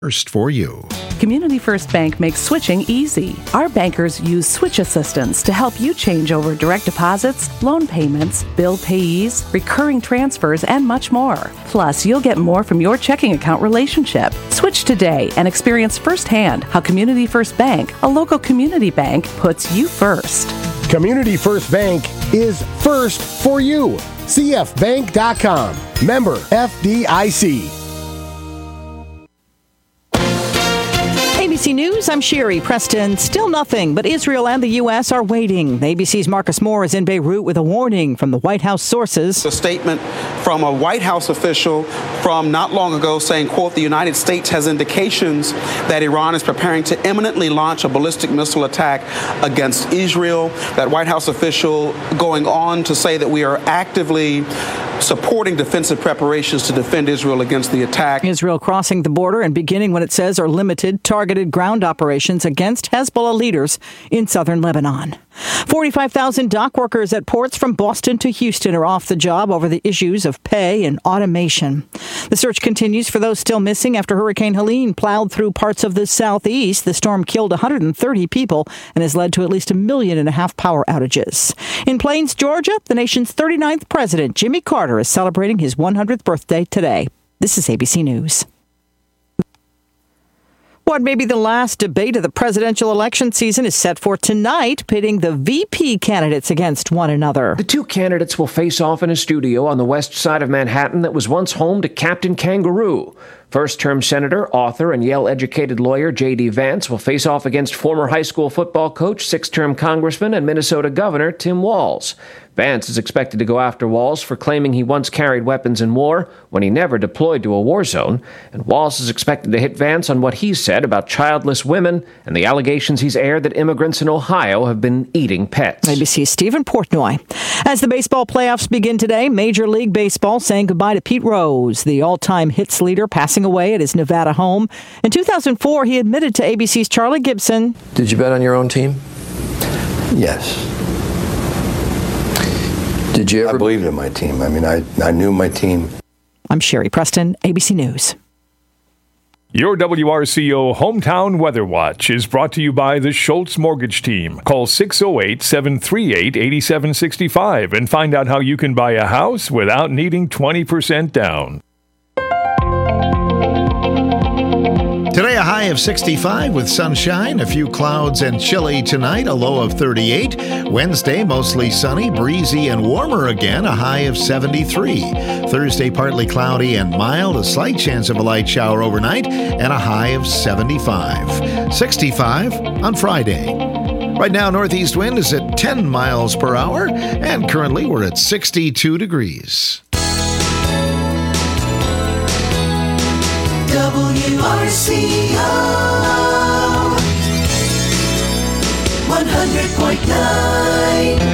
First for you. Community First Bank makes switching easy. Our bankers use switch assistance to help you change over direct deposits, loan payments, bill payees, recurring transfers, and much more. Plus, you'll get more from your checking account relationship. Switch today and experience firsthand how Community First Bank, a local community bank, puts you first. Community First Bank is first for you. CFBank.com. Member FDIC. ABC News, I'm Sherry Preston. Still nothing, but Israel and the U.S. are waiting. The ABC's Marcus Moore is in Beirut with a warning from the White House sources. A statement from a White House official from not long ago saying, quote, the United States has indications that Iran is preparing to imminently launch a ballistic missile attack against Israel. That White House official going on to say that we are actively supporting defensive preparations to defend Israel against the attack. Israel crossing the border and beginning what it says are limited, targeted ground operations against Hezbollah leaders in southern Lebanon. 45,000 dock workers at ports from Boston to Houston are off the job over the issues of pay and automation. The search continues for those still missing after Hurricane Helene plowed through parts of the southeast. The storm killed 130 people and has led to at least 1.5 million power outages. In Plains, Georgia, the nation's 39th president, Jimmy Carter, is celebrating his 100th birthday today. This is ABC News. What may be the last debate of the presidential election season is set for tonight, pitting the VP candidates against one another. The two candidates will face off in a studio on the west side of Manhattan that was once home to Captain Kangaroo. First-term Senator, author, and Yale-educated lawyer J.D. Vance will face off against former high school football coach, six-term Congressman, and Minnesota Governor Tim Walz. Vance is expected to go after Walz for claiming he once carried weapons in war when he never deployed to a war zone. And Walz is expected to hit Vance on what he said about childless women and the allegations he's aired that immigrants in Ohio have been eating pets. ABC's Stephen Portnoy. As the baseball playoffs begin today, Major League Baseball saying goodbye to Pete Rose, the all-time hits leader, passing away at his Nevada home. In 2004, he admitted to ABC's Charlie Gibson. Did you bet on your own team? Yes. Did you ever? I believed in my team. I mean, I knew my team. I'm Sherry Preston, ABC News. Your WRCO Hometown Weather Watch is brought to you by the Schultz Mortgage Team. Call 608-738-8765 and find out how you can buy a house without needing 20% down. Today, a high of 65 with sunshine, a few clouds and chilly tonight, a low of 38. Wednesday, mostly sunny, breezy and warmer again, a high of 73. Thursday, partly cloudy and mild, a slight chance of a light shower overnight, and a high of 75. 65 on Friday. Right now, northeast wind is at 10 miles per hour, and currently we're at 62 degrees. WRCO 100.9.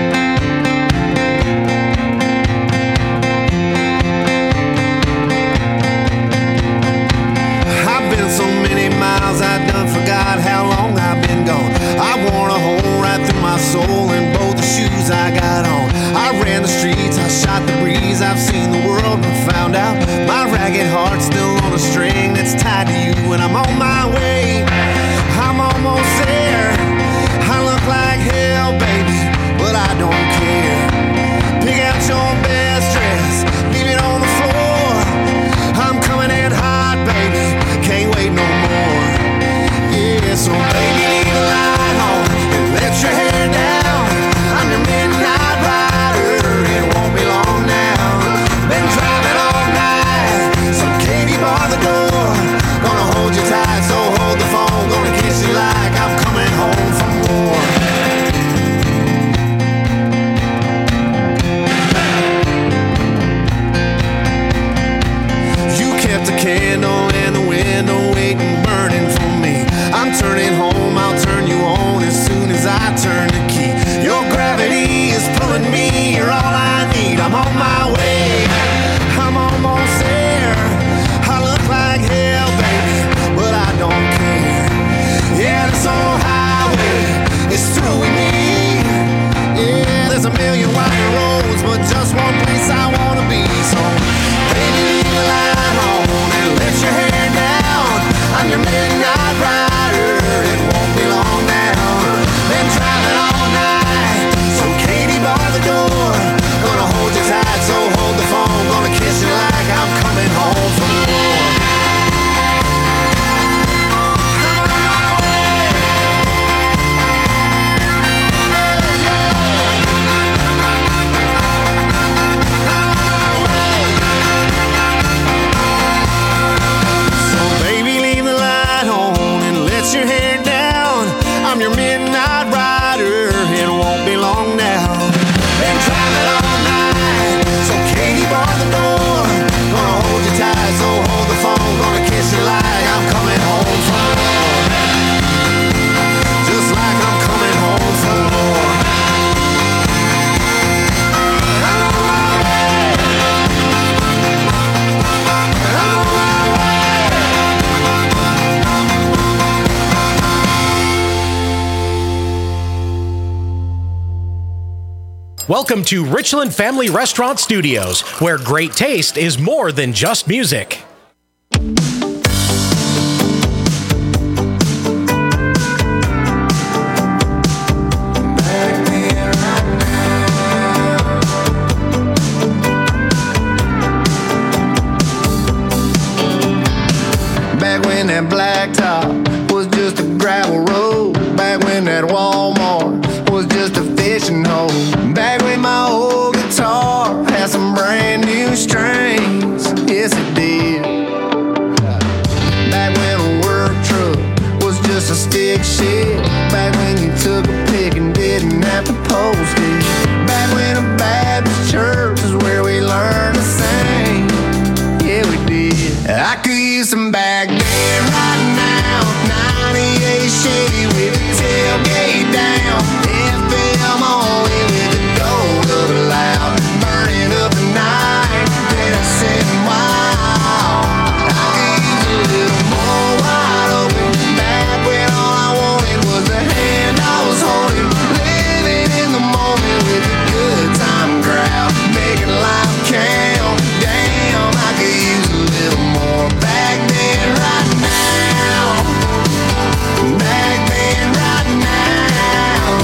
I done forgot how long I've been gone. I worn a hole right through my soul in both the shoes I got on. I ran the streets, I shot the breeze, I've seen the world and found out my ragged heart's still on a string that's tied to you. And I'm on my way, I'm almost there. I look like hell, baby, but I don't care. Pick out your best dress, leave it on the floor. I'm coming in hot, baby, can't wait no more. So baby, leave the light on and let your hair down. I'm your midnight rider, it won't be long now. Been driving all night, so Katie bar the door. Gonna hold you tight so Welcome to Richland Family Restaurant Studios, where great taste is more than just music. Back when that blacktop was just a gravel road. Back when that Walmart was just a fishing hole. Back when my old guitar had some brand new strings. Yes, it did. Back when a work truck was just a stick shift. Back when you took a pick and didn't have to post it. Back when a Baptist church is where we learned to sing. Yeah, we did. I could use some back then right now. 98 Chevy with a tailgate down. FM only with the gold of a loud. Burning up the night. Then I said, wow. I could use a little more wide open. Back when all I wanted was the hand I was holding. Living in the moment with a good time crowd. Making life count. Damn, I could use a little more back then right now. Back then right now.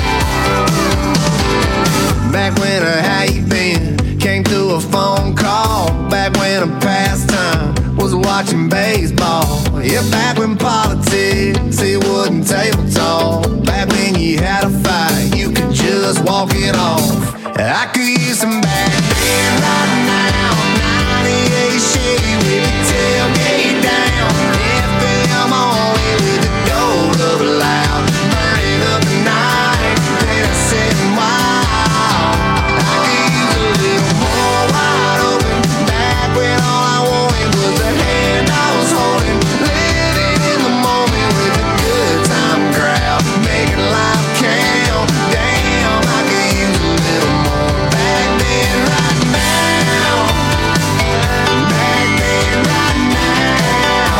Back when a how you been came through a phone call. Back when a pastime was watching baseball. Yeah, back when politics, it wasn't table talk. Back when you had a fight, you could just walk it off. I could use some back then right now. 98 Chevy with the tailgate down. FM only with the gold of a loud. Burning up the night. Then I said, wow. I could use a little more wide open. Back when all I wanted was the hand I was holding. Living in the moment with a good time crowd. Making life count. Damn, I could use a little more back then right now. Back then right now.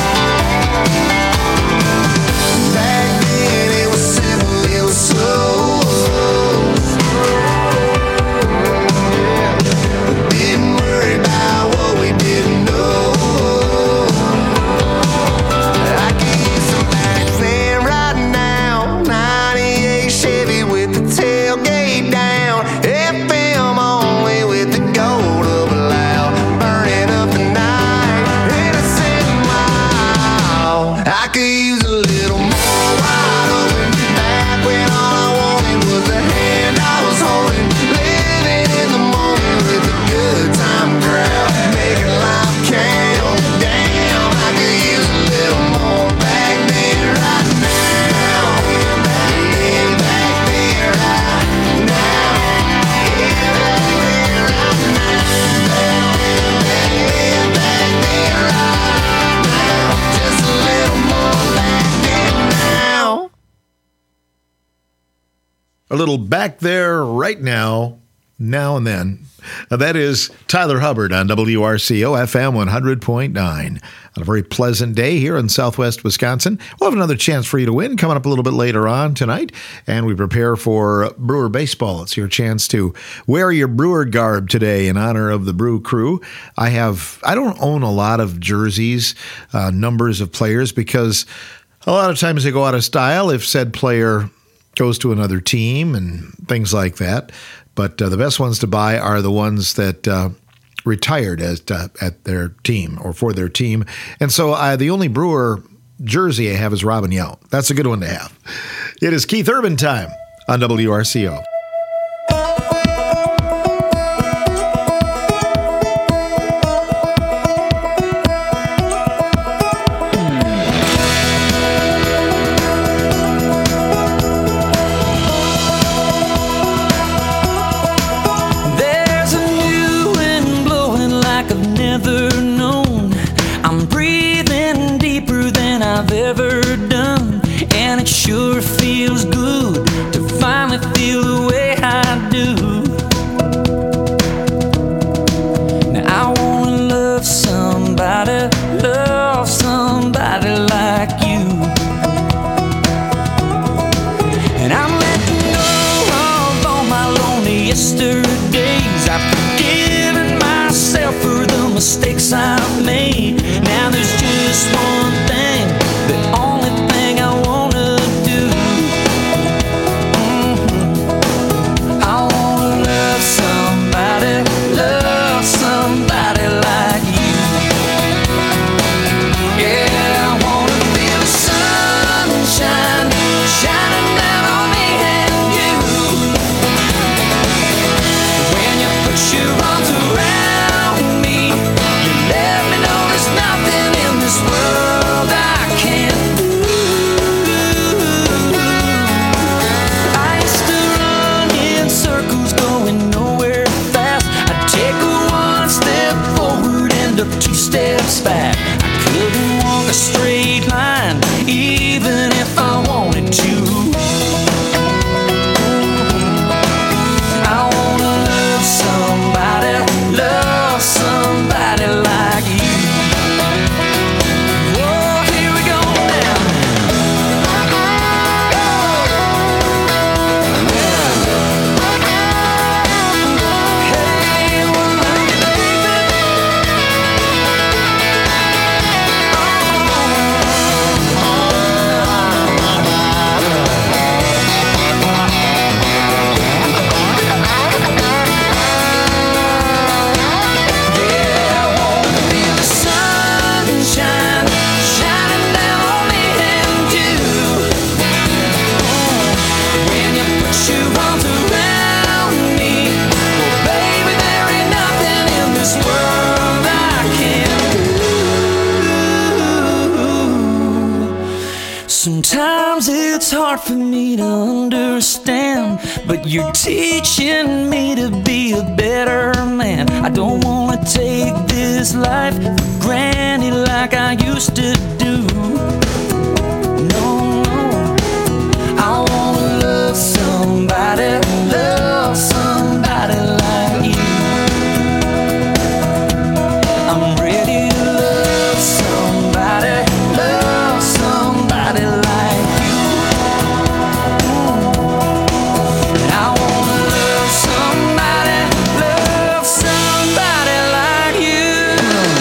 Back then it was simple, it was slow. We didn't worry about what we didn't know. I could use some back then right now. 98 Chevy with the tailgate down. FM only with the gold of a loud. Burning up the night. And I said, wow. I could use a little more wide open. Back when all I wanted was the hand I was holding. Living in the moment with a good time crowd. Making life count. Damn, I could use a little more back then right now. Back then right now. Yeah, back then right now. Back then right now. Just a little more back then now. A little back there right now, now and then. That is Tyler Hubbard on WRCO FM 100.9. On a very pleasant day here in southwest Wisconsin. We'll have another chance for you to win coming up a little bit later on tonight. And we prepare for Brewer Baseball. It's your chance to wear your Brewer garb today in honor of the Brew Crew. I don't own a lot of jerseys, numbers of players, because a lot of times they go out of style if said player goes to another team and things like that. But the best ones to buy are the ones that retired at their team or for their team. And so the only Brewer jersey I have is Robin Yount. That's a good one to have. It is Keith Urban time on WRCO. Sure feels good to finally feel the way I do. Now I wanna love somebody like you. And I'm letting go of all my lonely Sometimes it's hard for me to understand, but you're teaching me to be a better man. I don't wanna take this life for granted like I used to do. No, no, I wanna love somebody like you. I'm ready to love somebody like you. I wanna love somebody like you.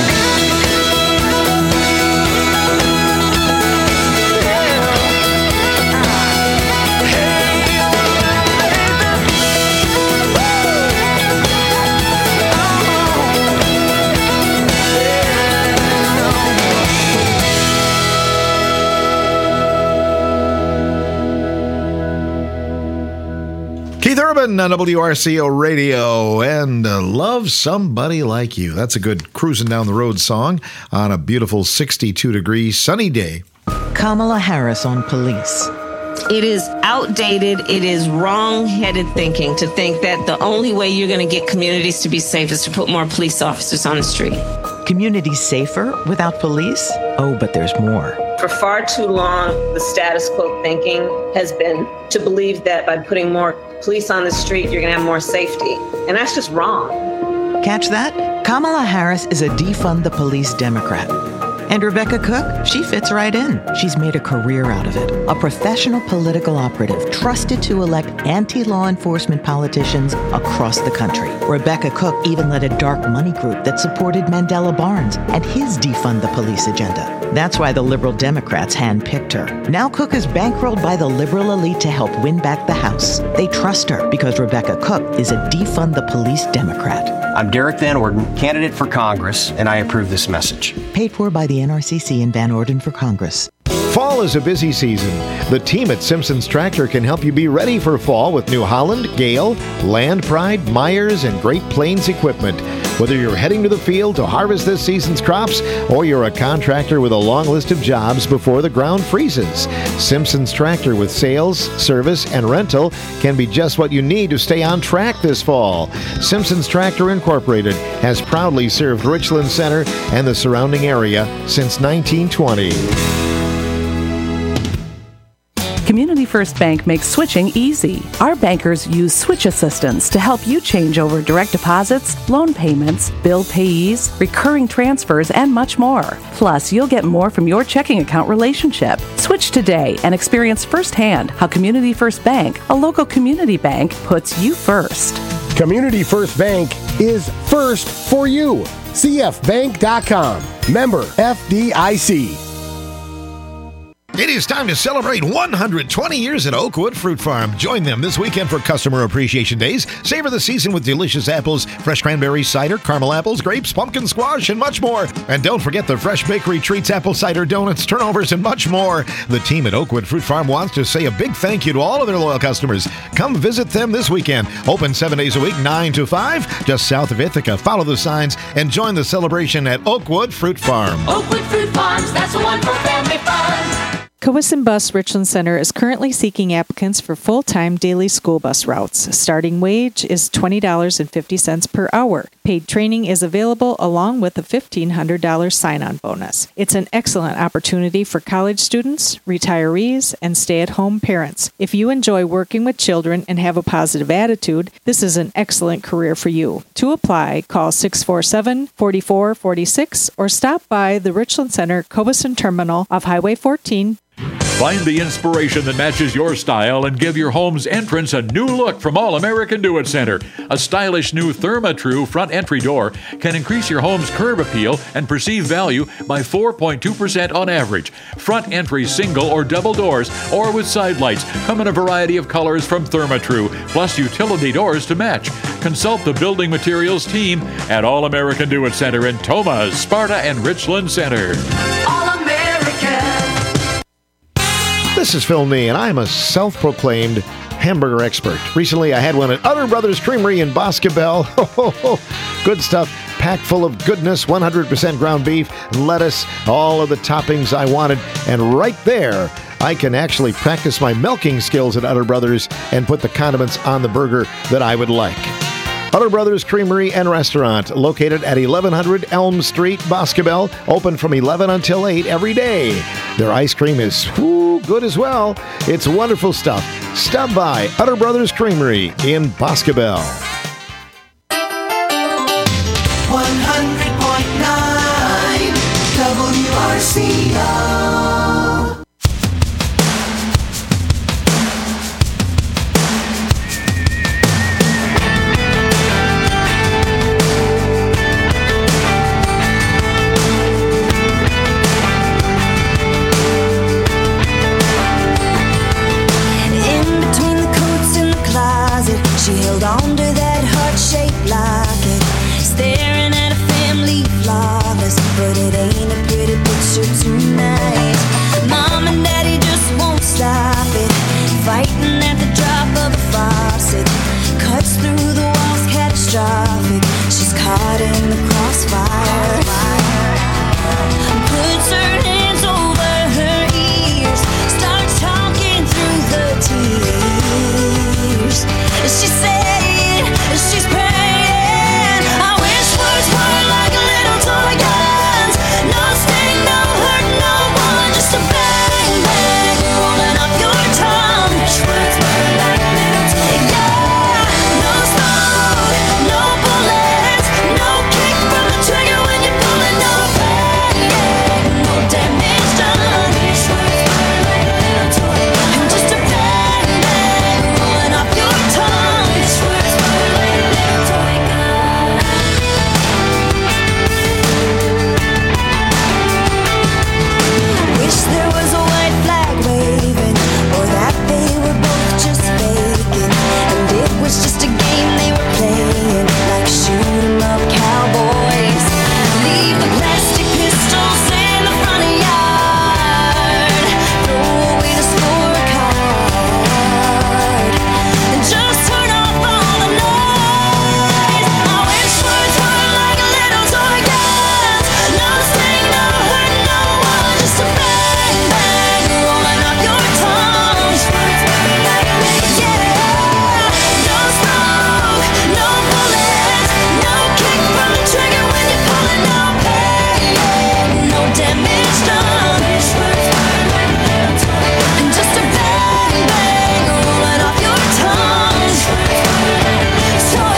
Keith Urban on WRCO Radio and Love Somebody Like You. That's a good cruising down the road song on a beautiful 62-degree sunny day. Kamala Harris on police. It is outdated. It is wrong-headed thinking to think that the only way you're going to get communities to be safe is to put more police officers on the street. Communities safer without police? Oh, but there's more. For far too long, the status quo thinking has been to believe that by putting more police on the street, you're going to have more safety. And that's just wrong. Catch that? Kamala Harris is a defund the police Democrat. And Rebecca Cook, she fits right in. She's made a career out of it. A professional political operative trusted to elect anti-law enforcement politicians across the country. Rebecca Cook even led a dark money group that supported Mandela Barnes and his defund the police agenda. That's why the liberal Democrats handpicked her. Now Cook is bankrolled by the liberal elite to help win back the House. They trust her because Rebecca Cook is a defund the police Democrat. I'm Derek Van Orden, candidate for Congress, and I approve this message. Paid for by the NRCC and Van Orden for Congress. Fall is a busy season. The team at Simpson's Tractor can help you be ready for fall with New Holland, Gale, Land Pride, Myers, and Great Plains equipment. Whether you're heading to the field to harvest this season's crops or you're a contractor with a long list of jobs before the ground freezes, Simpson's Tractor with sales, service, and rental can be just what you need to stay on track this fall. Simpson's Tractor Incorporated has proudly served Richland Center and the surrounding area since 1920. Community First Bank makes switching easy. Our bankers use switch assistants to help you change over direct deposits, loan payments, bill payees, recurring transfers, and much more. Plus, you'll get more from your checking account relationship. Switch today and experience firsthand how Community First Bank, a local community bank, puts you first. Community First Bank is first for you. CFBank.com. Member FDIC. It is time to celebrate 120 years at Oakwood Fruit Farm. Join them this weekend for Customer Appreciation Days. Savor the season with delicious apples, fresh cranberry cider, caramel apples, grapes, pumpkin squash, and much more. And don't forget the fresh bakery treats, apple cider donuts, turnovers, and much more. The team at Oakwood Fruit Farm wants to say a big thank you to all of their loyal customers. Come visit them this weekend. Open 7 days a week, 9 to 5, just south of Ithaca. Follow the signs and join the celebration at Oakwood Fruit Farm. Oakwood Fruit Farms, that's the one for family fun. Cowesson Bus Richland Center is currently seeking applicants for full-time daily school bus routes. Starting wage is $20.50 per hour. Paid training is available along with a $1,500 sign-on bonus. It's an excellent opportunity for college students, retirees, and stay-at-home parents. If you enjoy working with children and have a positive attitude, this is an excellent career for you. To apply, call 647-4446 or stop by the Richland Center Cowesson Terminal off Highway 14. Find the inspiration that matches your style and give your home's entrance a new look from All American Do-It Center. A stylish new ThermaTrue front entry door can increase your home's curb appeal and perceived value by 4.2% on average. Front entry single or double doors or with side lights come in a variety of colors from ThermaTrue, plus utility doors to match. Consult the building materials team at All American Do-It Center in Thomas, Sparta, and Richland Center. This is Phil Nee, and I'm a self-proclaimed hamburger expert. Recently, I had one at Utter Brothers Creamery in Boscobel. Good stuff, packed full of goodness, 100% ground beef, lettuce, all of the toppings I wanted. And right there, I can actually practice my milking skills at Utter Brothers and put the condiments on the burger that I would like. Utter Brothers Creamery and Restaurant, located at 1100 Elm Street, Boscobel, open from 11 until 8 every day. Their ice cream is good as well. It's wonderful stuff. Stop by Utter Brothers Creamery in Boscobel. 100.9 WRCO. She held on to that heart-shaped locket, staring at a family flawless, but it ain't a pretty picture tonight. Mom and Daddy just won't stop it, fighting at the drop of a faucet, cuts through the walls catastrophic. She's caught in the crossfire, puts her hands over her ears, starts talking through the tears. She said, she's praying, I wish words were like little toy guns. No sting, no hurt, no one, just a bang, bang, rolling up your tongue. Wish words were like little toy guns. No smoke, no bullets, no kick from the trigger when you pull it, no bang, no damage done. Wish words were like little toy guns. Just a bang, bang, rolling up your tongue. Wish there was a white flag waving, or that they were both just faking, and it was just a game they were playing, like shoot 'em up cowboys. Leave the plastic pistols in the front yard, throw away the scorecard, and just turn off all the noise. I wish words were like little toy guns. No sting, no hurt, no one, just a bang, bang, rolling up your tongue. Yeah, no smoke, no bullets, no kick from the trigger when you pull it, no pain, no damage done. And just a bang, bang, rolling off your tongue. Toy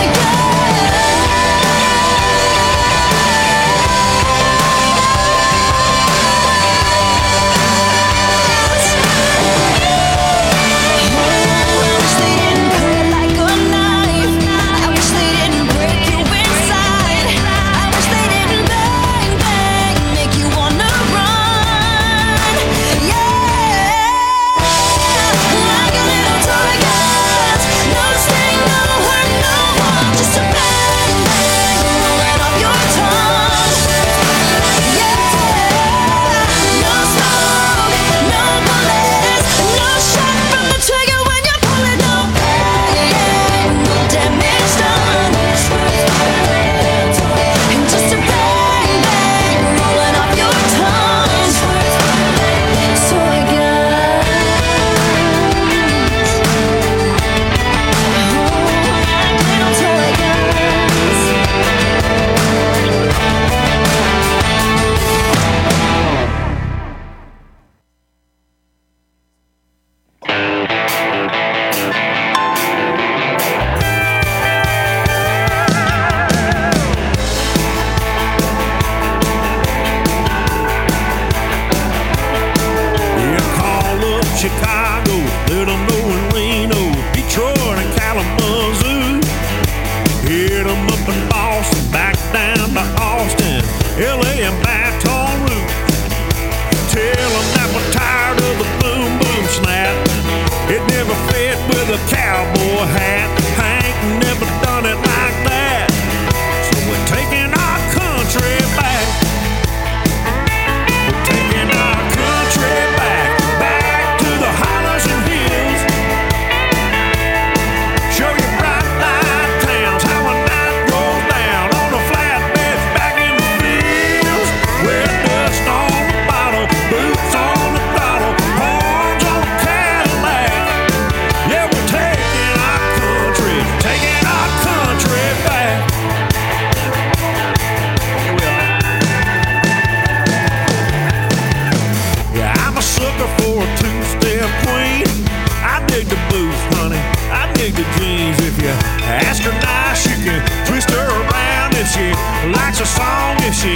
Chicago, Little Mo and Reno, Detroit and Kalamazoo. Hit 'em up in Boston, back down to Austin, LA and Baton Rouge. Tell 'em that we're tired of the boom boom snap. It never fit with a cowboy hat. Hank never done it like that. So we're taking our country back. We're taking our country back, back to the high.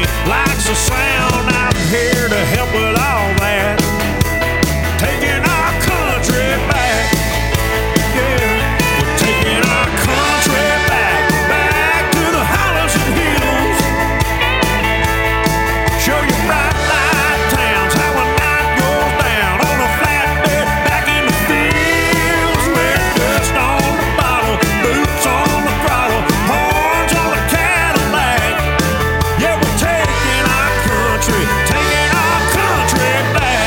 likes the sound. I'm here to help with all that. Taking our country back. Yeah, we're taking our country back. Back to the hollows and hills. Show you bright light towns, how a night goes down on a flatbed back in the fields. With dust on the bottle, boots on the throttle, horns on the Cadillac. Yeah, we're taking our country back.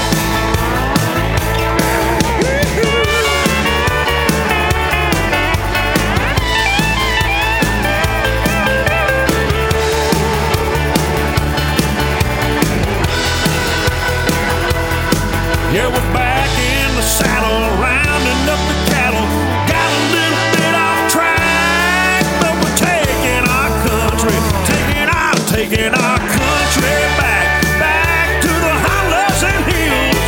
Yeah, we're back in the saddle, rounding up the cattle. Got a little bit off track, but we're taking our country back. Back to the hollows and hills.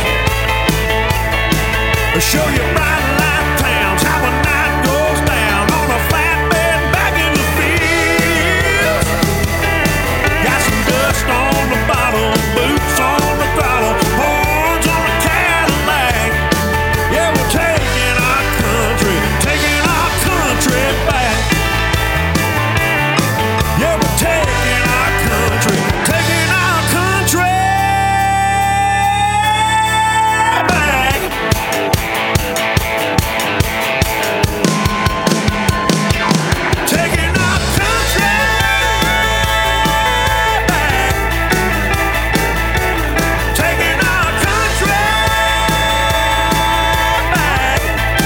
I'll show you bright light towns, how a night goes down on a flatbed back in the fields. Got some dust on the bottle, boots on the throttle, horns on the Cadillac. Yeah, we're taking our country back. Yeah, we're taking our country back. Taking our country back. Taking our country back.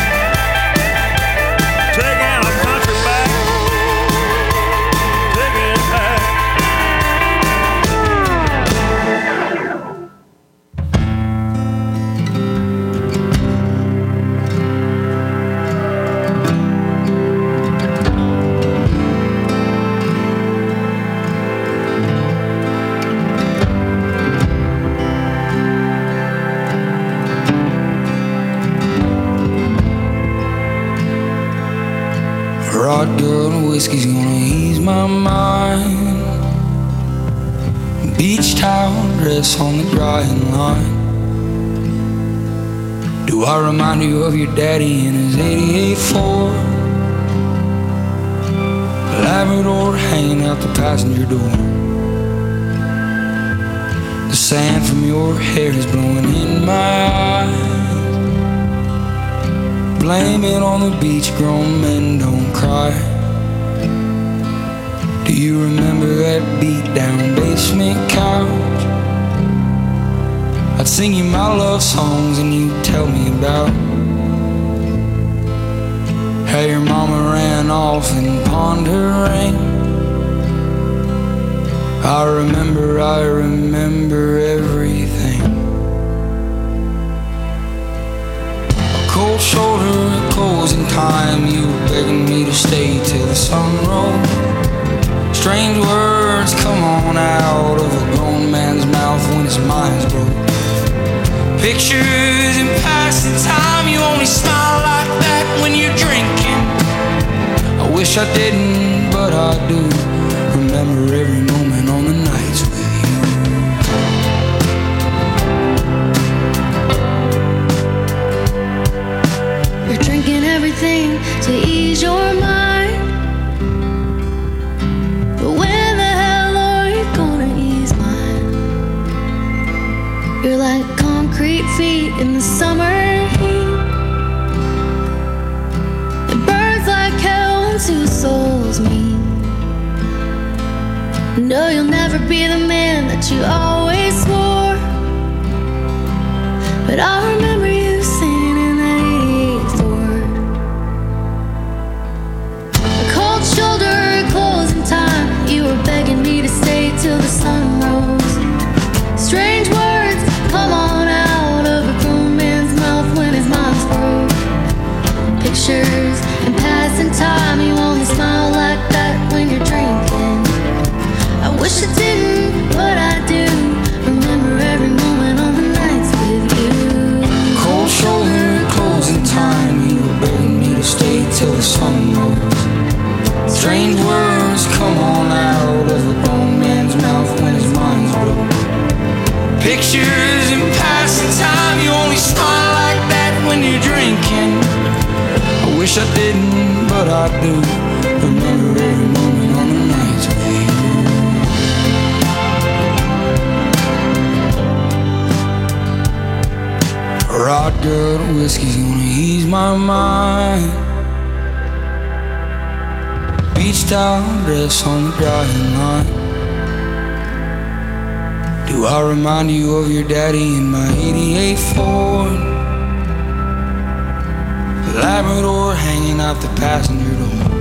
Taking our country back. Taking it back. Vodka and whiskey's gonna ease my mind. Beach towel dress on the drying line. Do I remind you of your daddy in his 88 Ford? Labrador hanging out the passenger door. The sand from your hair is blowing in my eyes. Blame it on the beach, grown men don't cry. Do you remember that beat down basement couch? I'd sing you my love songs and you'd tell me about how your mama ran off and pawned her ring. I remember everything. Cold shoulder, closing time. You were begging me to stay till the sun rose. Strange words come on out of a grown man's mouth when his mind's broke. Pictures in passing time. You only smile like that when you're drinking. I wish I didn't, but I do. Remember every moment on the nights with You're drinking everything to ease your mind. But when the hell are you gonna ease mine? You're like concrete feet in the summer heat. It burns like hell when two souls meet. No, you'll never be the man that you always swore. But I remember you singing in that 88 Ford. A cold shoulder, closing time. You were begging me to stay till the sun rose. Strange words come on out of a grown man's mouth when his mind's broke. Pictures and passing time. You only smile like that when you're drinking. I wish I didn't, but I do. Remember every moment on the nights with you. what I do. Remember every moment on the nights with you. Rod good whiskey's gonna ease my mind. Beach towel dress on the drying line. Do I remind you of your daddy in my 88 Ford? Labrador hanging out the passenger door.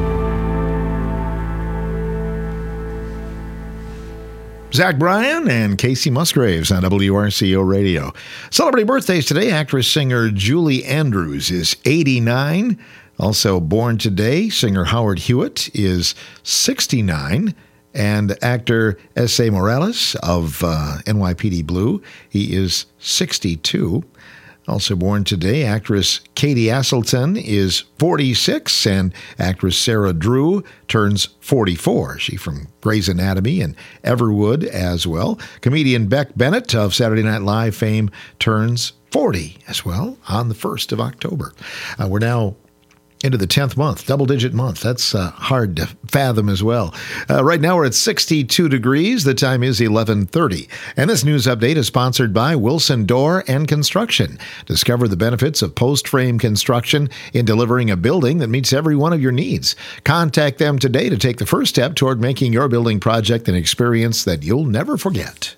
Zach Bryan and Casey Musgraves on WRCO Radio. Celebrating birthdays today, actress-singer Julie Andrews is 89. Also born today, singer Howard Hewitt is 69. And actor S.A. Morales of NYPD Blue, he is 62. Also born today, actress Katie Aselton is 46, and actress Sarah Drew turns 44. She from Grey's Anatomy and Everwood as well. Comedian Beck Bennett of Saturday Night Live fame turns 40 as well on the 1st of October. We're now into the 10th month, double-digit month. That's hard to fathom as well. Right now we're at 62 degrees. The time is 11:30. And this news update is sponsored by Wilson Door and Construction. Discover the benefits of post-frame construction in delivering a building that meets every one of your needs. Contact them today to take the first step toward making your building project an experience that you'll never forget.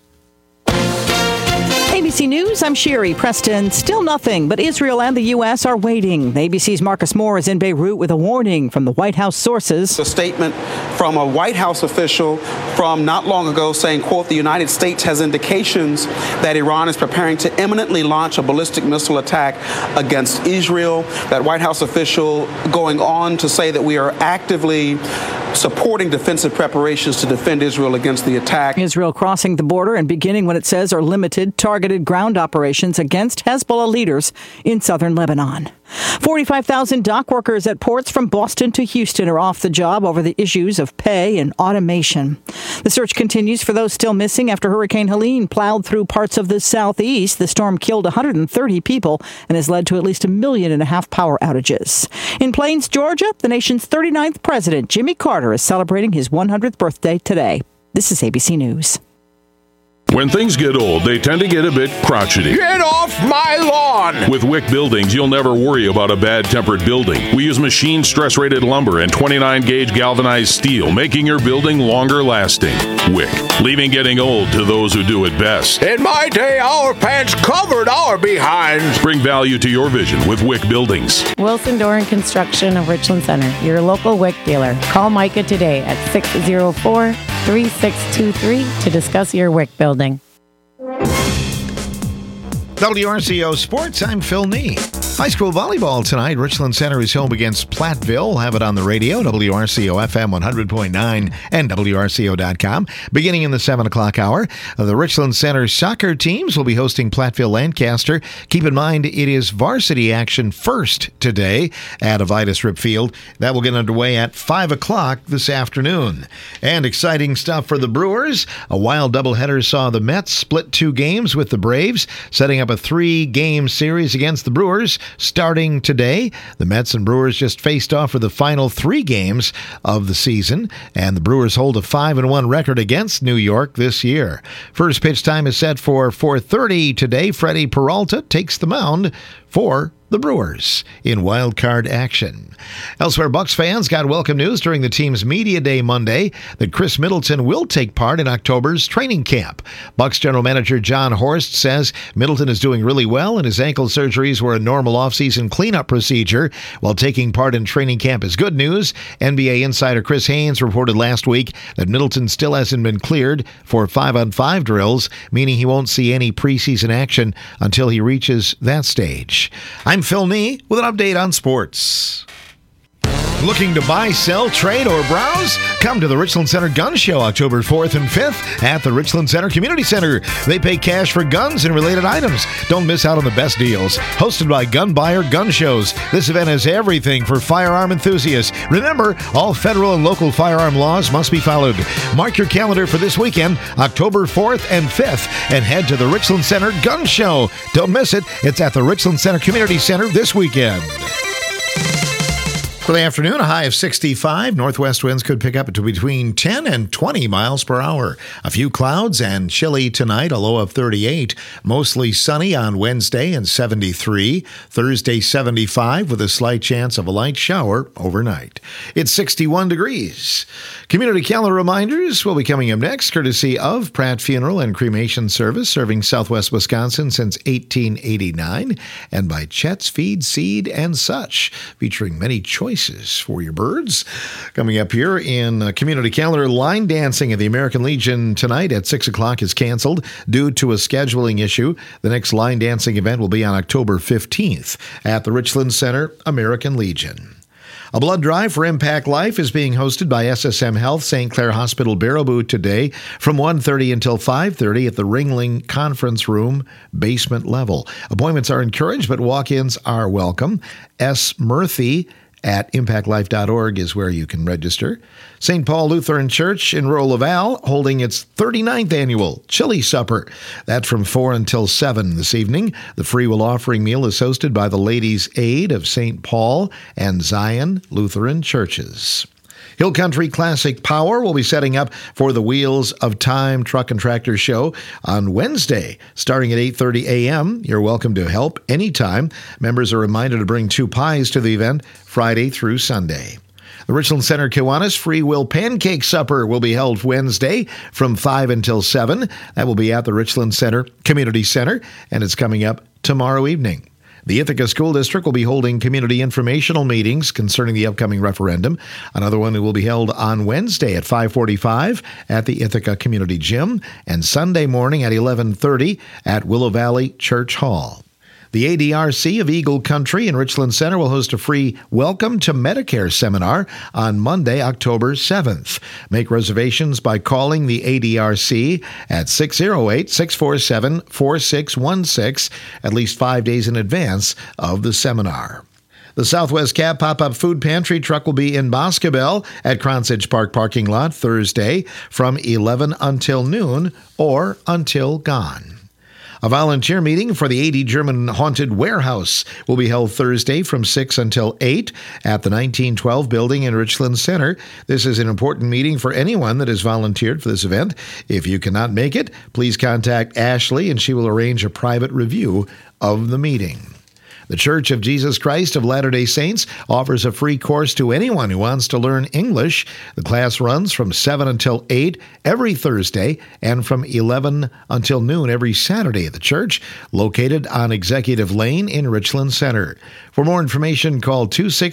ABC News, I'm Sherry Preston. Still nothing, but Israel and the U.S. are waiting. ABC's Marcus Moore is in Beirut with a warning from the White House sources. A statement from a White House official from not long ago saying, quote, the United States has indications that Iran is preparing to imminently launch a ballistic missile attack against Israel. That White House official going on to say that we are actively supporting defensive preparations to defend Israel against the attack. Israel crossing the border and beginning what it says are limited, targeted ground operations against Hezbollah leaders in southern Lebanon. 45,000 dock workers at ports from Boston to Houston are off the job over the issues of pay and automation. The search continues for those still missing after Hurricane Helene plowed through parts of the southeast. The storm killed 130 people and has led to at least 1.5 million power outages. In Plains, Georgia, the nation's 39th president, Jimmy Carter, is celebrating his 100th birthday today. This is ABC News. When things get old, they tend to get a bit crotchety. Get off my lawn! With Wick Buildings, you'll never worry about a bad-tempered building. We use machine stress-rated lumber and 29-gauge galvanized steel, making your building longer lasting. Wick, leaving getting old to those who do it best. In my day, our pants covered our behinds. Bring value to your vision with Wick Buildings. Wilson Door and Construction of Richland Center, your local Wick dealer. Call Micah today at 604-3623 to discuss your Wick building. WRCO Sports, I'm Phil Nee. High school volleyball tonight. Richland Center is home against Platteville. We'll have it on the radio, WRCO FM 100.9 and WRCO.com. Beginning in the 7 o'clock hour, the Richland Center soccer teams will be hosting Platteville Lancaster. Keep in mind, it is varsity action first today at Avitus Rip Field. That will get underway at 5 o'clock this afternoon. And exciting stuff for the Brewers. A wild doubleheader saw the Mets split 2 games with the Braves, setting up a 3-game series against the Brewers. Starting today, the Mets and Brewers just faced off for the final 3 games of the season, and the Brewers hold a 5-1 record against New York this year. First pitch time is set for 4:30 today. Freddie Peralta takes the mound for the Brewers in wild card action. Elsewhere, Bucs fans got welcome news during the team's media day Monday that Chris Middleton will take part in October's training camp. Bucs general manager John Horst says Middleton is doing really well and his ankle surgeries were a normal offseason cleanup procedure. While taking part in training camp is good news, NBA insider Chris Haynes reported last week that Middleton still hasn't been cleared for 5-on-5 drills, meaning he won't see any preseason action until he reaches that stage. I'm Phil Nee with an update on sports. Looking to buy, sell, trade, or browse? Come to the Richland Center Gun Show October 4th and 5th at the Richland Center Community Center. They pay cash for guns and related items. Don't miss out on the best deals. Hosted by Gun Buyer Gun Shows, this event has everything for firearm enthusiasts. Remember, all federal and local firearm laws must be followed. Mark your calendar for this weekend, October 4th and 5th, and head to the Richland Center Gun Show. Don't miss it. It's at the Richland Center Community Center this weekend. For the afternoon, a high of 65. Northwest winds could pick up to between 10 and 20 miles per hour. A few clouds and chilly tonight, a low of 38. Mostly sunny on Wednesday and 73. Thursday, 75 with a slight chance of a light shower overnight. It's 61 degrees. Community calendar reminders will be coming up next, courtesy of Pratt Funeral and Cremation Service, serving Southwest Wisconsin since 1889, and by Chet's Feed, Seed, and Such, featuring many choices for your birds. Coming up here in community calendar, line dancing at the American Legion tonight at 6 o'clock is canceled due to a scheduling issue. The next line dancing event will be on October 15th at the Richland Center, American Legion. A blood drive for Impact Life is being hosted by SSM Health St. Clair Hospital Baraboo today from 1:30 until 5:30 at the Ringling Conference Room, basement level. Appointments are encouraged, but walk-ins are welcome. S. Murphy at impactlife.org is where you can register. St. Paul Lutheran Church in rural Laval holding its 39th annual Chili Supper. That's from 4 until 7 this evening. The free will offering meal is hosted by the Ladies' Aid of St. Paul and Zion Lutheran Churches. Hill Country Classic Power will be setting up for the Wheels of Time Truck and Tractor Show on Wednesday, starting at 8:30 a.m. You're welcome to help anytime. Members are reminded to bring 2 pies to the event Friday through Sunday. The Richland Center Kiwanis Free Will Pancake Supper will be held Wednesday from 5 until 7. That will be at the Richland Center Community Center, and it's coming up tomorrow evening. The Ithaca School District will be holding community informational meetings concerning the upcoming referendum. Another one will be held on Wednesday at 5:45 at the Ithaca Community Gym and Sunday morning at 11:30 at Willow Valley Church Hall. The ADRC of Eagle Country in Richland Center will host a free Welcome to Medicare seminar on Monday, October 7th. Make reservations by calling the ADRC at 608-647-4616 at least 5 days in advance of the seminar. The Southwest Cab pop-up food pantry truck will be in Boscobel at Kronzage Park parking lot Thursday from 11 until noon or until gone. A volunteer meeting for the 80 German Haunted Warehouse will be held Thursday from 6 until 8 at the 1912 building in Richland Center. This is an important meeting for anyone that has volunteered for this event. If you cannot make it, please contact Ashley and she will arrange a private review of the meeting. The Church of Jesus Christ of Latter-day Saints offers a free course to anyone who wants to learn English. The class runs from 7 until 8 every Thursday and from 11 until noon every Saturday at the church, located on Executive Lane in Richland Center. For more information, call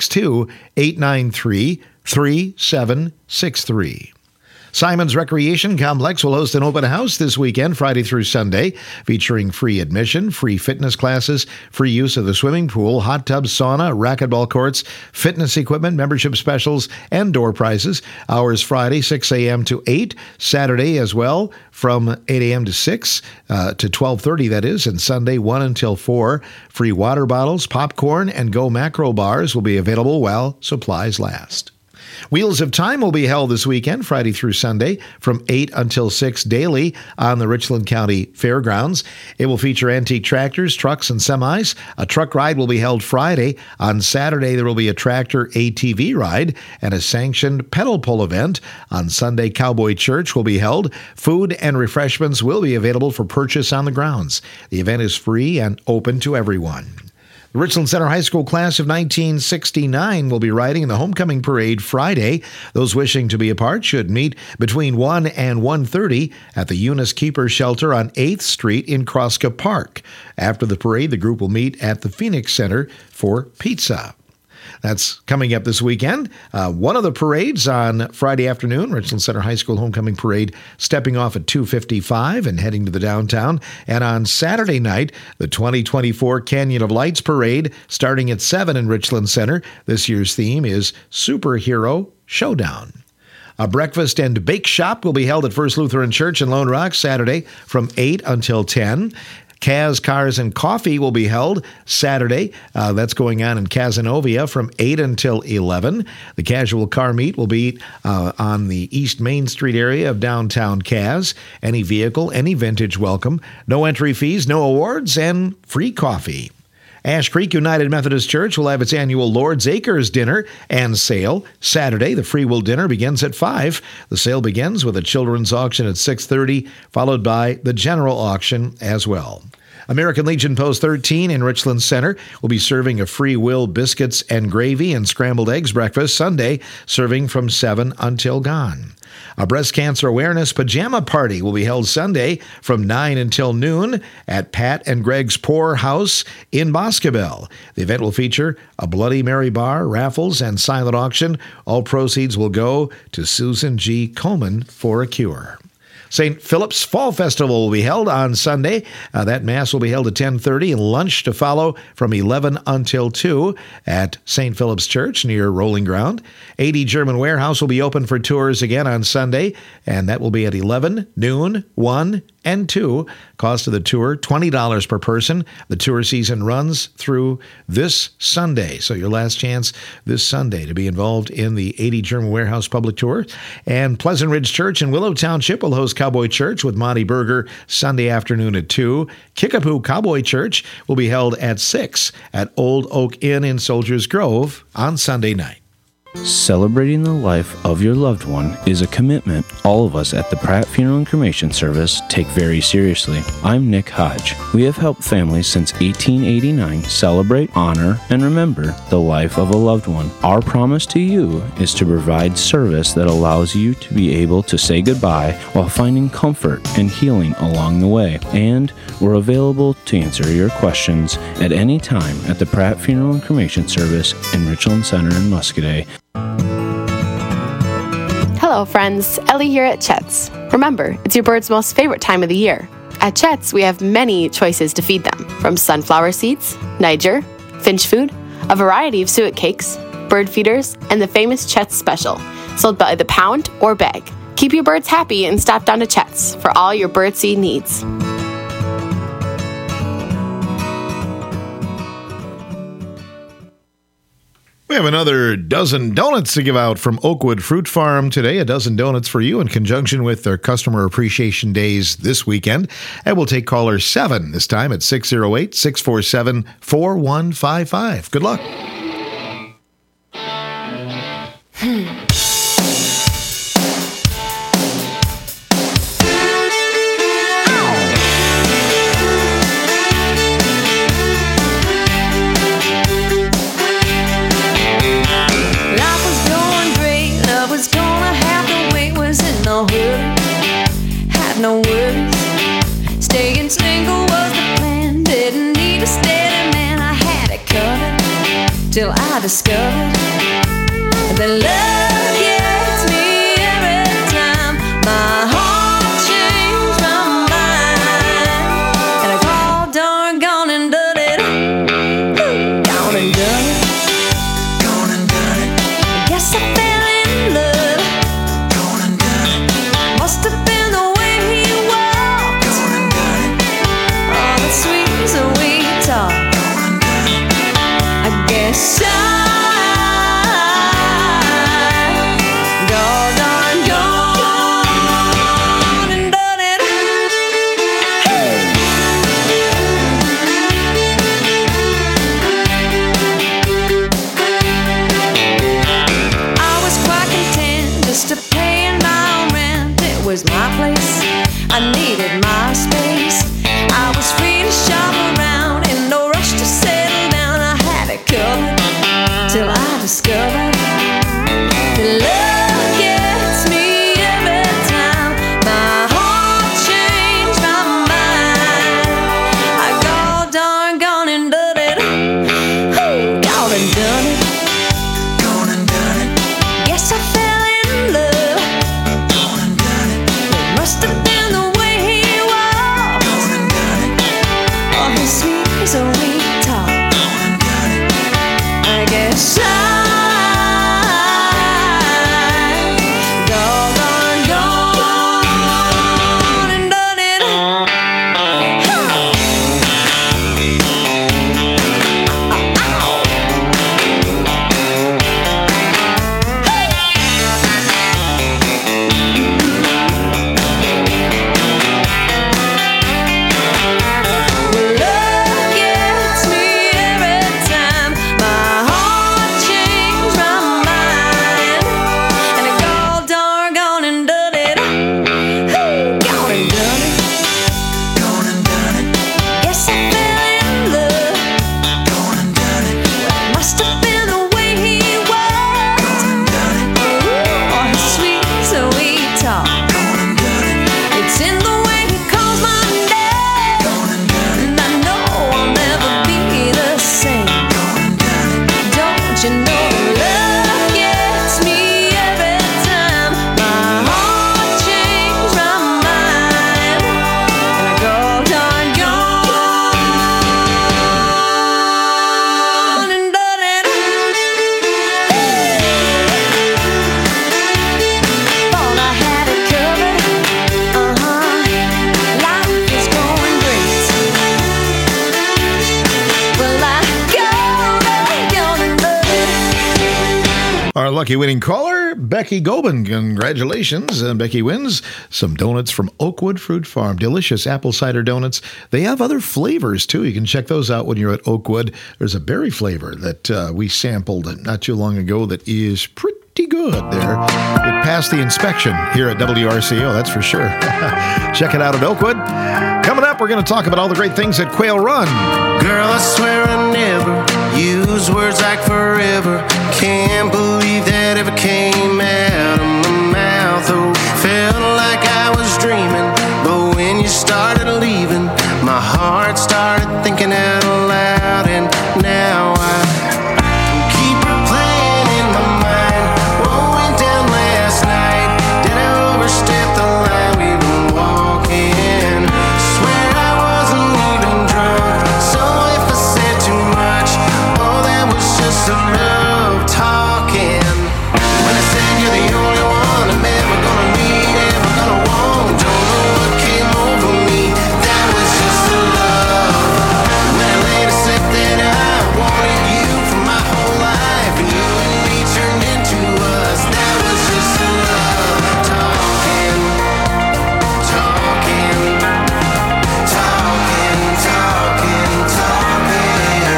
262-893-3763. Simon's Recreation Complex will host an open house this weekend, Friday through Sunday, featuring free admission, free fitness classes, free use of the swimming pool, hot tub, sauna, racquetball courts, fitness equipment, membership specials, and door prizes. Hours Friday, 6 a.m. to 8. Saturday as well, from 8 a.m. to 6 to 12:30, that is, and Sunday, 1 until 4. Free water bottles, popcorn, and Go Macro bars will be available while supplies last. Wheels of Time will be held this weekend, Friday through Sunday, from 8 until 6 daily on the Richland County Fairgrounds. It will feature antique tractors, trucks, and semis. A truck ride will be held Friday. On Saturday, there will be a tractor ATV ride and a sanctioned pedal pull event. On Sunday, Cowboy Church will be held. Food and refreshments will be available for purchase on the grounds. The event is free and open to everyone. The Richland Center High School class of 1969 will be riding in the homecoming parade Friday. Those wishing to be a part should meet between 1 and 1:30 at the Eunice Keeper Shelter on 8th Street in Crosscup Park. After the parade, the group will meet at the Phoenix Center for pizza. That's coming up this weekend. One of the parades on Friday afternoon, Richland Center High School Homecoming Parade, stepping off at 2:55 and heading to the downtown. And on Saturday night, the 2024 Canyon of Lights Parade, starting at 7 in Richland Center. This year's theme is Superhero Showdown. A breakfast and bake shop will be held at First Lutheran Church in Lone Rock Saturday from 8 until 10. Kaz Cars and Coffee will be held Saturday. That's going on in Cazenovia from 8 until 11. The casual car meet will be on the East Main Street area of downtown Kaz. Any vehicle, any vintage welcome. No entry fees, no awards, and free coffee. Ash Creek United Methodist Church will have its annual Lord's Acres dinner and sale. Saturday, the free will dinner begins at 5. The sale begins with a children's auction at 6:30, followed by the general auction as well. American Legion Post 13 in Richland Center will be serving a free will biscuits and gravy and scrambled eggs breakfast Sunday, serving from 7 until gone. A breast cancer awareness pajama party will be held Sunday from 9 until noon at Pat and Greg's Pour House in Boscobel. The event will feature a Bloody Mary bar, raffles, and silent auction. All proceeds will go to Susan G. Komen for a Cure. St. Philip's Fall Festival will be held on Sunday. That Mass will be held at 10:30 and lunch to follow from 11 until 2 at St. Philip's Church near Rolling Ground. 80 German Warehouse will be open for tours again on Sunday, and that will be at 11, noon, 1, and 2. Cost of the tour, $20 per person. The tour season runs through this Sunday, so your last chance this Sunday to be involved in the 80 German Warehouse Public Tour. And Pleasant Ridge Church in Willow Township will host Cowboy Church with Monty Berger Sunday afternoon at 2. Kickapoo Cowboy Church will be held at 6 at Old Oak Inn in Soldiers Grove on Sunday night. Celebrating the life of your loved one is a commitment all of us at the Pratt Funeral and Cremation Service take very seriously. I'm Nick Hodge. We have helped families since 1889 celebrate, honor, and remember the life of a loved one. Our promise to you is to provide service that allows you to be able to say goodbye while finding comfort and healing along the way. And we're available to answer your questions at any time at the Pratt Funeral and Cremation Service in Richland Center in Muscoda. Hello friends, Ellie here at Chet's. Remember, it's your bird's most favorite time of the year. At Chet's, we have many choices to feed them, from sunflower seeds, Niger, finch food, a variety of suet cakes, bird feeders, and the famous Chet's Special, sold by the pound or bag. Keep your birds happy and stop down to Chet's for all your birdseed needs. We have another dozen donuts to give out from Oakwood Fruit Farm today. A dozen donuts for you in conjunction with their Customer Appreciation Days this weekend. And we'll take caller 7 this time at 608-647-4155. Good luck. No worries. Staying single was the plan. Didn't need a steady man. I had it covered till I discovered that love gets me every time. My heart changed my mind, and I called doggone and done it. Gone and done it. Gone and done it. I guess I fell in love. Gone and done it. Must have been so we talk. I guess I gone and done it. I was quite content just to pay my own rent. It was my place. I needed my space. I was free to shop around, in no rush to settle down. I had it covered Our lucky winning caller, Becky Gobin. Congratulations. And Becky wins some donuts from Oakwood Fruit Farm. Delicious apple cider donuts. They have other flavors, too. You can check those out when you're at Oakwood. There's a berry flavor that we sampled not too long ago that is pretty good there. It passed the inspection here at WRCO, that's for sure. Check it out at Oakwood. Coming up, we're going to talk about all the great things at Quail Run. Girl, I swear I never use words like forever. Can't believe that ever came out of my mouth. Oh, felt like I was dreaming, but when you started leaving, my heart started thinking out loud, and now I keep replaying in my mind what went down last night. Did I overstep the line we've been walking? Swear I wasn't even drunk, so if I said too much, oh, that was just a love talking. When I said you're the only one I'm ever gonna need, ever gonna want, don't know what came over me, that was just a love. When I later said that I wanted you for my whole life, and you and me turned into us, that was just a love talking, talking, talking, talking, talking.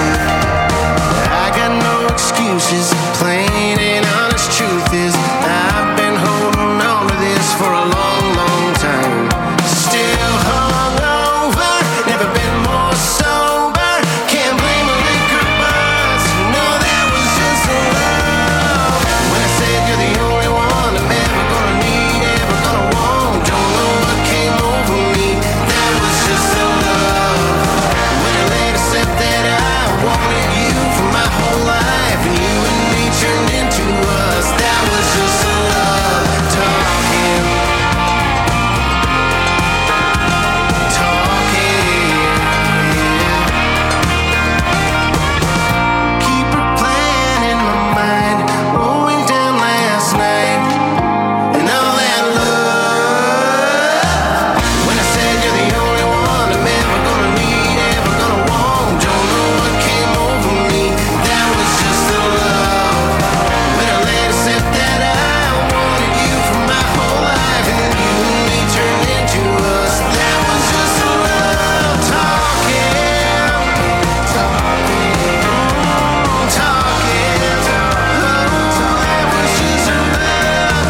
I got no excuses, plain and honest truth is I've been holding on to this for a long, long time. Still hungover, never been more sober. Can't blame a liquor buzz, no, that was just a love. When I said you're the only one I'm ever gonna need, ever gonna want, don't know what came over me, that was just a love. When I later said that I wanted you for my whole life, and you and me turned into us, that was just a love talking, talking. Keep replaying in my mind what went down last night, and all that love. When I said you're the only one I'm ever gonna need, ever gonna want, don't know what came over me, that was just a love. When I later said that I wanted you for my whole life, and you and me turned into us, that was just a love talking, talking, talking. Oh, that was just a love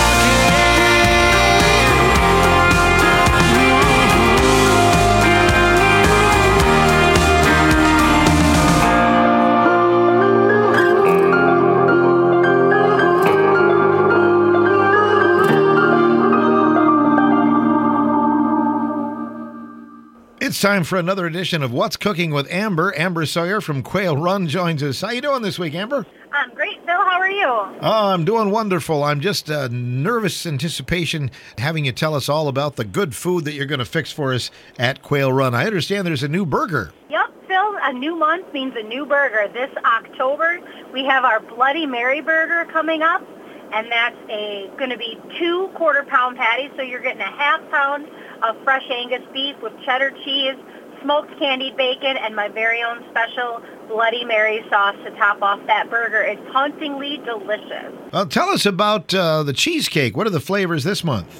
It's time for another edition of What's Cooking with Amber. Amber Sawyer from Quail Run joins us. How you doing this week, Amber? I'm great, Phil. How are you? Oh, I'm doing wonderful. I'm just nervous anticipation having you tell us all about the good food that you're going to fix for us at Quail Run. I understand there's a new burger. Yep, Phil. A new month means a new burger. This October, we have our Bloody Mary burger coming up, and that's going to be 2 quarter-pound patties, so you're getting a half-pound of fresh Angus beef with cheddar cheese, smoked candied bacon, and my very own special Bloody Mary sauce to top off that burger. It's hauntingly delicious. Tell us about the cheesecake. What are the flavors this month?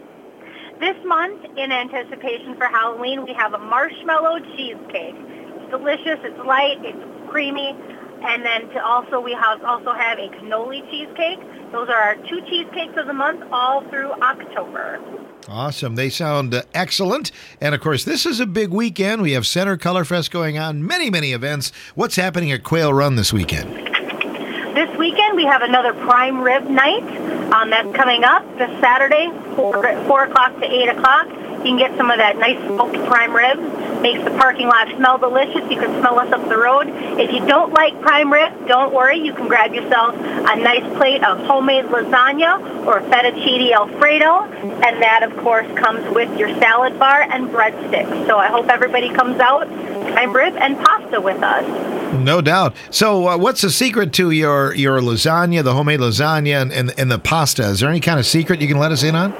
This month, in anticipation for Halloween, we have a marshmallow cheesecake. It's delicious, it's light, it's creamy, and then we also have a cannoli cheesecake. Those are our 2 cheesecakes of the month, all through October. Awesome. They sound excellent. And, of course, this is a big weekend. We have Center Color Fest going on, many, many events. What's happening at Quail Run this weekend? This weekend, we have another prime rib night. That's coming up this Saturday, 4 o'clock to 8 o'clock. You can get some of that nice smoked prime rib. Makes the parking lot smell delicious. You can smell us up the road. If you don't like prime rib, don't worry. You can grab yourself a nice plate of homemade lasagna or fettuccine Alfredo. And that, of course, comes with your salad bar and breadsticks. So I hope everybody comes out, prime rib and pasta with us. No doubt. So what's the secret to your lasagna, the homemade lasagna, and the pasta? Is there any kind of secret you can let us in on?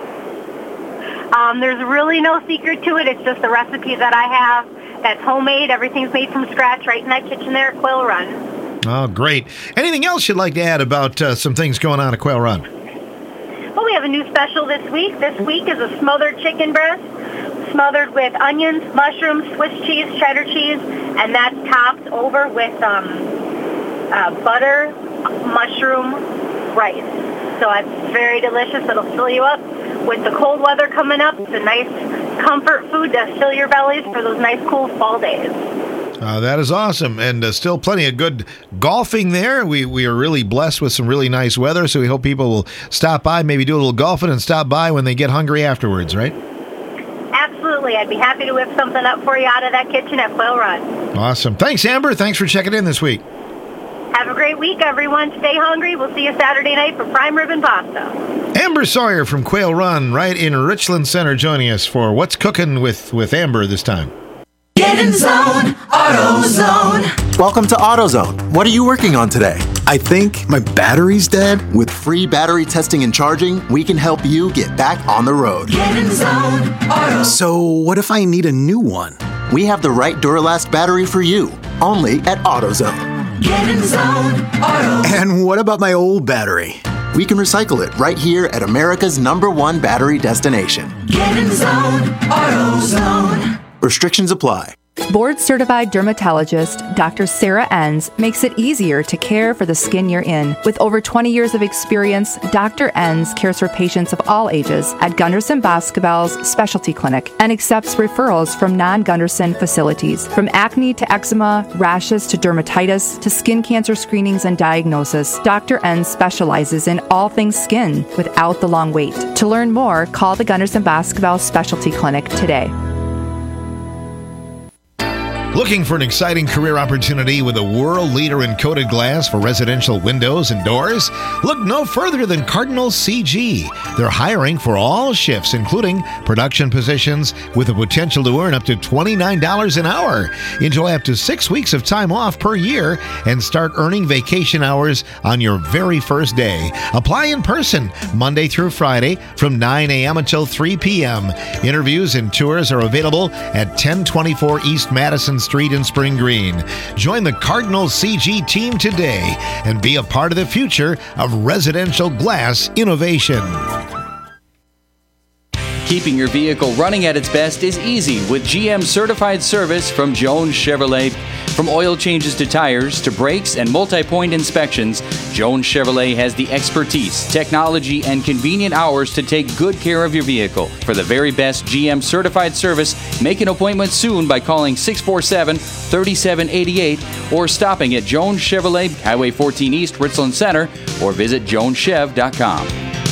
There's really no secret to it. It's just a recipe that I have that's homemade. Everything's made from scratch right in that kitchen there at Quail Run. Oh, great. Anything else you'd like to add about some things going on at Quail Run? Well, we have a new special this week. This week is a smothered chicken breast, smothered with onions, mushrooms, Swiss cheese, cheddar cheese, and that's topped over with butter, mushroom, rice. So it's very delicious. It'll fill you up. With the cold weather coming up, it's a nice comfort food to fill your bellies for those nice cool fall days. That is awesome, and still plenty of good golfing there. We are really blessed with some really nice weather, so we hope people will stop by, maybe do a little golfing and stop by when they get hungry afterwards, right? Absolutely. I'd be happy to whip something up for you out of that kitchen at Quail Run. Awesome. Thanks, Amber. Thanks for checking in this week. Have a great week, everyone. Stay hungry. We'll see you Saturday night for prime rib and pasta. Amber Sawyer from Quail Run right in Richland Center joining us for What's Cooking with Amber this time. Get in zone, AutoZone. Welcome to AutoZone. What are you working on today? I think my battery's dead. With free battery testing and charging, we can help you get back on the road. Get in zone, AutoZone. So what if I need a new one? We have the right Duralast battery for you, only at AutoZone. Get in zone, AutoZone. And what about my old battery? We can recycle it right here at America's #1 battery destination. Get in zone, AutoZone. Restrictions apply. Board-certified dermatologist Dr. Sarah Enns makes it easier to care for the skin you're in. With over 20 years of experience, Dr. Enns cares for patients of all ages at Gunderson Boscobel's Specialty Clinic and accepts referrals from non-Gunderson facilities. From acne to eczema, rashes to dermatitis, to skin cancer screenings and diagnosis, Dr. Enns specializes in all things skin without the long wait. To learn more, call the Gunderson Boscobel Specialty Clinic today. Looking for an exciting career opportunity with a world leader in coated glass for residential windows and doors? Look no further than Cardinal CG. They're hiring for all shifts, including production positions, with the potential to earn up to $29 an hour. Enjoy up to 6 weeks of time off per year and start earning vacation hours on your very first day. Apply in person Monday through Friday from 9 a.m. until 3 p.m. Interviews and tours are available at 1024 East Madison Street in Spring Green. Join the Cardinal CG team today and be a part of the future of residential glass innovation. Keeping your vehicle running at its best is easy with GM certified service from Jones Chevrolet. From oil changes to tires to brakes and multi-point inspections, Jones Chevrolet has the expertise, technology, and convenient hours to take good care of your vehicle. For the very best GM certified service, make an appointment soon by calling 647-3788 or stopping at Jones Chevrolet, Highway 14 East, Richland Center, or visit joneschev.com.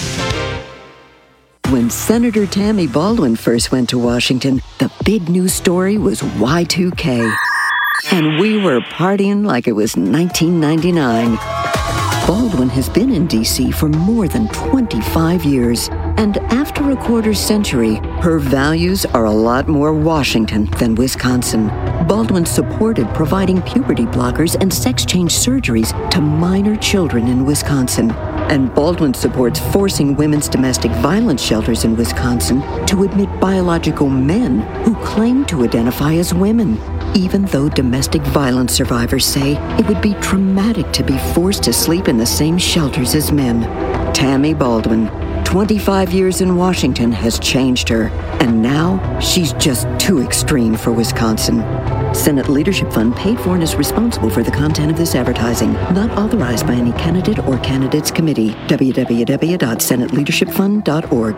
When Senator Tammy Baldwin first went to Washington, the big news story was Y2K. And we were partying like it was 1999. Baldwin has been in D.C. for more than 25 years. And after a quarter century, her values are a lot more Washington than Wisconsin. Baldwin supported providing puberty blockers and sex change surgeries to minor children in Wisconsin. And Baldwin supports forcing women's domestic violence shelters in Wisconsin to admit biological men who claim to identify as women, even though domestic violence survivors say it would be traumatic to be forced to sleep in the same shelters as men. Tammy Baldwin, 25 years in Washington has changed her, and now she's just too extreme for Wisconsin. Senate Leadership Fund paid for and is responsible for the content of this advertising. Not authorized by any candidate or candidates committee. www.senateleadershipfund.org.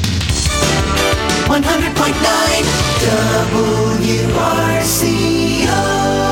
100.9 WRCO.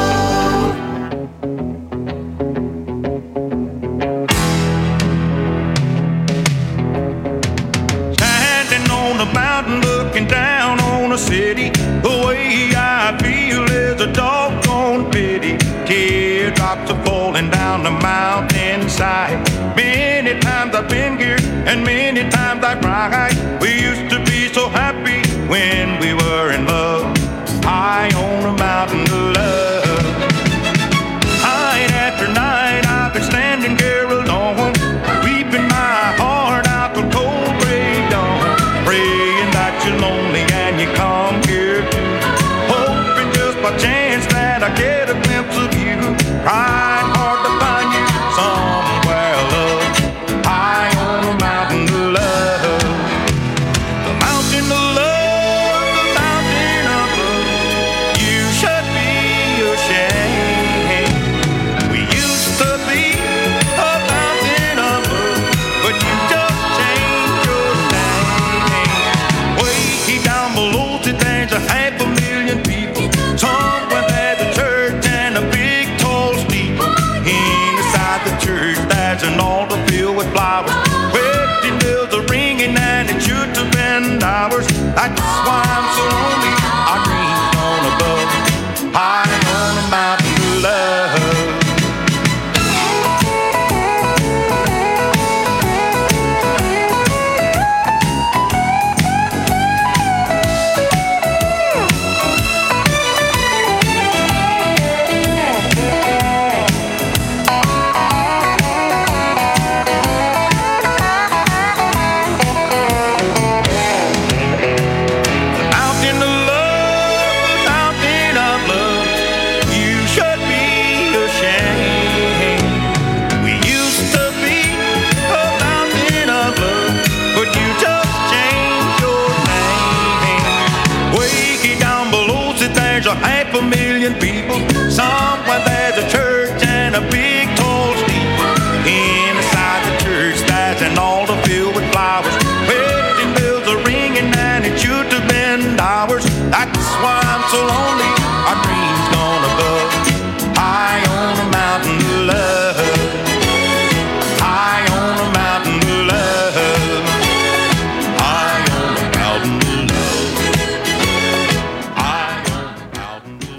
Standing on the mountain looking down on the city, the way I feel is a doggone pity. Teardrops are falling down the mountainside. Many times I've been here and many times I cried. We used to be so happy when we were in love, high on the mountain of love. Night after night I've been standing here alone, weeping my heart out the cold gray dawn, praying that you're lonely and you come here, hoping just by chance that I get a glimpse of you, trying hard to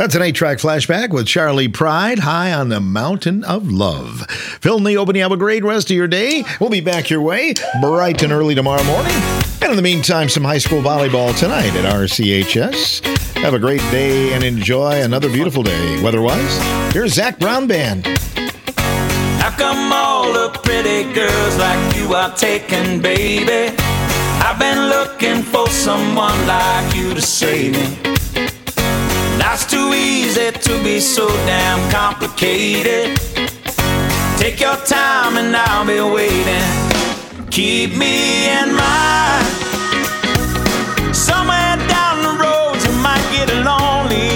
That's an 8-track flashback with Charlie Pride, High on the Mountain of Love. Phil and the Open, have a great rest of your day. We'll be back your way bright and early tomorrow morning. And in the meantime, some high school volleyball tonight at RCHS. Have a great day and enjoy another beautiful day weather-wise. Here's Zach Brown Band. How come all the pretty girls like you are taken, baby? I've been looking for someone like you to save me. Life's too easy to be so damn complicated. Take your time and I'll be waiting. Keep me in mind. Somewhere down the road you might get lonely.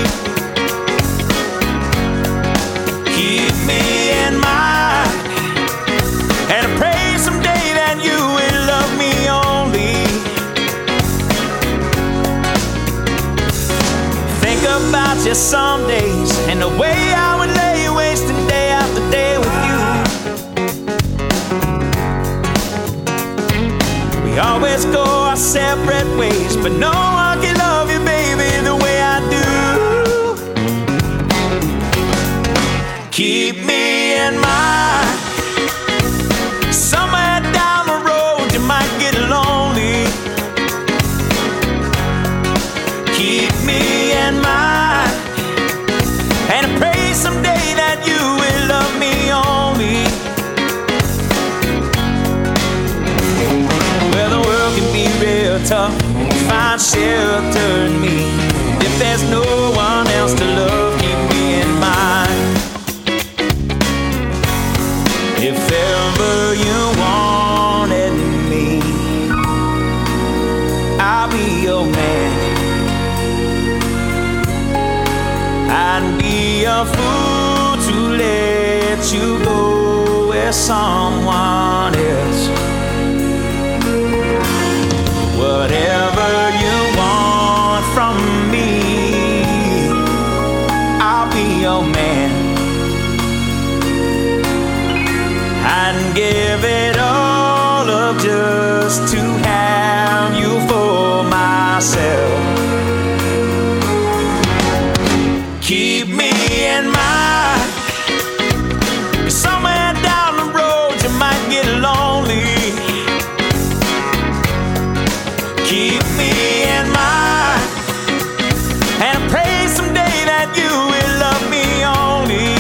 Keep me in mind. And I pray someday that you will love me only. Think about you some days and the way I would lay wasting day after day with you. We always go our separate ways, but no one can love you, baby, the way I do. Keep me in mind. Somewhere down the road you might get lonely. Keep me in mind. And I pray someday that you will love me only. Well, the world can be real tough. Find shelter in me. If there's no one else to love, keep me in mind. If ever you wanted me, I'll be your man. I'd be a fool to let you go with someone else. Whatever you want from me, I'll be your man. I'd give it all up just to have you for myself. Keep me in mind. Somewhere down the road you might get lonely. Keep me in mind. And I pray someday that you will love me only.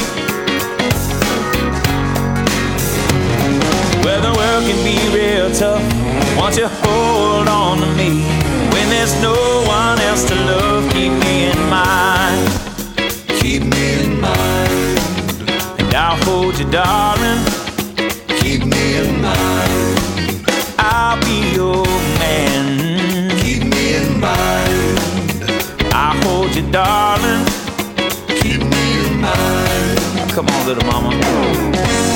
Well, the world can be real tough. Won't you hold on to me? When there's no one else to love, keep me in mind. Keep me in mind. And I'll hold you, darling. Keep me in mind. I'll be your man. Keep me in mind. I'll hold you, darling. Keep me in mind. Come on, little mama.